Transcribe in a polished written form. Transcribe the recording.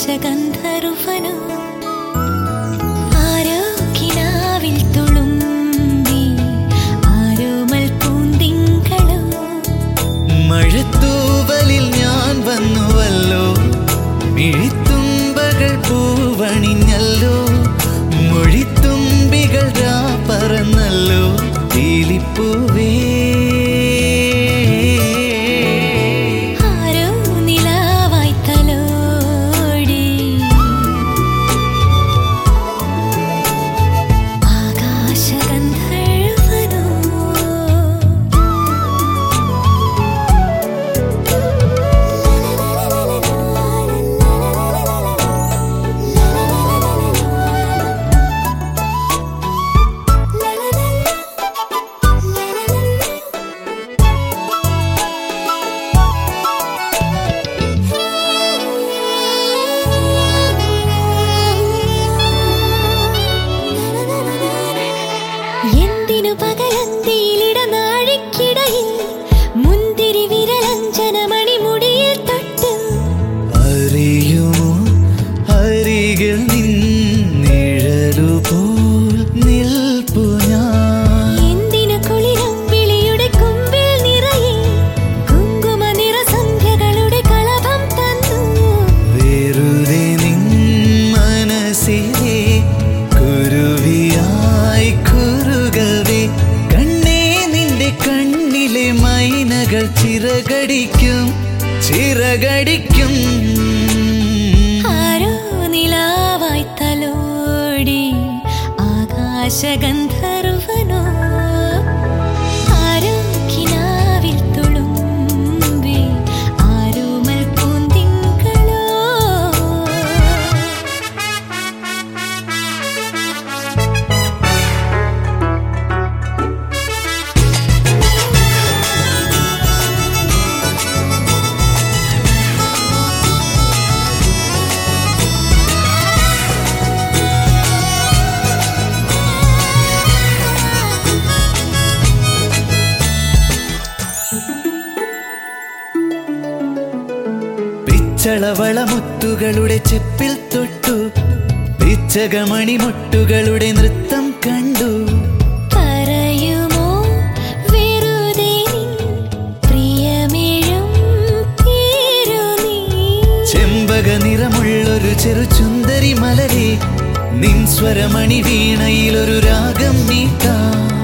ആകാശഗന്ധർവനോ ആരോ കിനാവിൽ തുളുമ്പി ആരോമൽ പൂന്തിങ്കളോ മഴത്തൂവലിൽ ഞാൻ വന്നുവല്ലോ മിഴിത്തുമ്പകൾ പൂവണിഞ്ഞല്ലോ മൊഴിത്തുമ്പികൾ പറന്നല്ലോ തീലിപ്പൂവേ ചിറകടിക്കും ആരോ നിലാവായി തലോടി ആകാശഗന്ധർവനോ ആരോ കിനാവിൽ തുളുമ്പി ആരോമൽ പൂന്തിങ്കളോ ചളവളമുത്തുകളുടെ ചെപ്പിൽ തൊട്ടു പിച്ചകമണിമുട്ടുകളുടെ നൃത്തം കണ്ടു പറയുമോ വെറുതെ പ്രിയമേഴും പേരു നീ ചെമ്പക നിറമുള്ളൊരു ചെറു ചുന്ദരി മലരെ നിൻ സ്വരമണി വീണയിലൊരു രാഗം നീട്ടാം